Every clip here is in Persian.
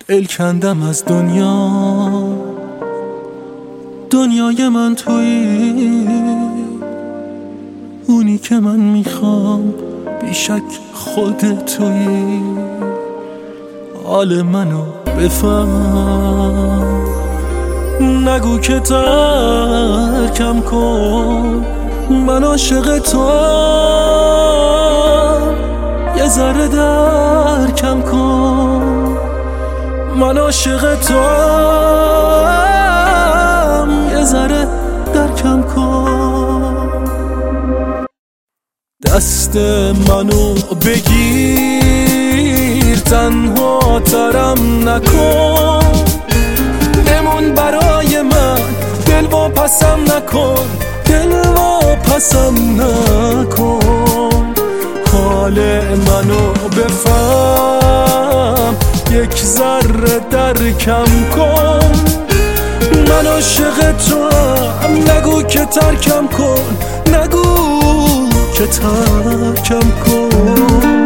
ال کندم از دنیای من تویی، اونی که من میخوام بیشک خود تویی. حال منو بفهم، نگو که ترکم کن، من عاشق توام. یه ذره درکم کن، من عاشق توام. یه ذره درکم کن، دست منو بگیر، تنها ترم نکن، بمون برای من، دل واپسم نکن، دل واپسم نکن. حال منو بفهم، یک ذره درکم کن، من عاشق توام. نگو که ترکم کن، نگو که ترکم کن.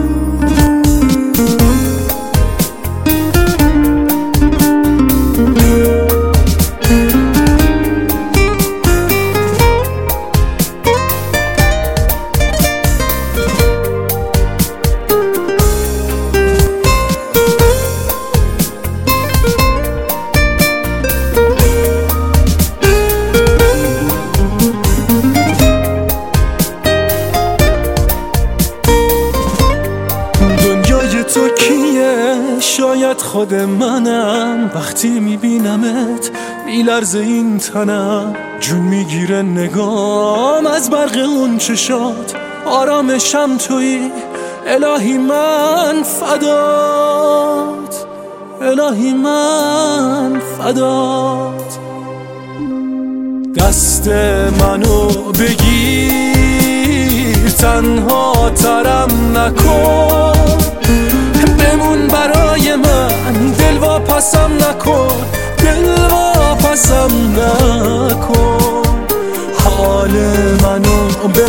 تو کیه؟ شاید خود منم. وقتی میبینمت میلرزه این تنم، جون میگیره نگام از برق اون چشات. آرامشم تویی، الهی من فدات، الهی من فدات. دست منو بگیر، تنها ترم نکن، بمون برای من، دل واپسم نکن، دل واپسم نکن. حال منو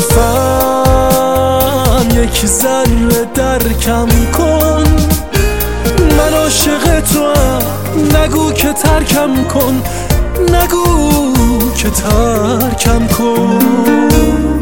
بفهم، یک ذره درکم کن، من عاشق توام. نگو که ترکم کن، نگو که ترکم کن.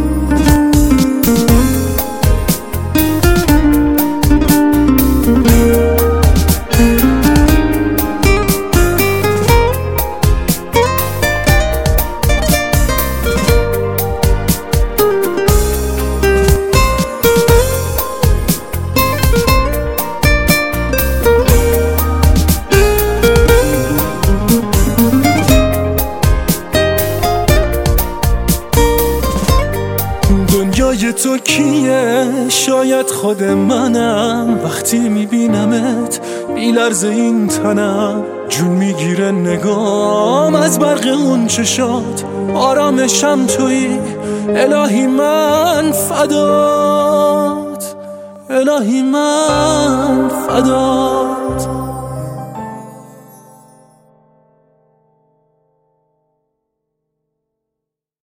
دنیای تو کیه؟ شاید خود منم. وقتی میبینمت میلرزه این تنم، جون میگیره نگام از برق اون چشات. آرامشم تویی، الهی من فدات، الهی من فدات.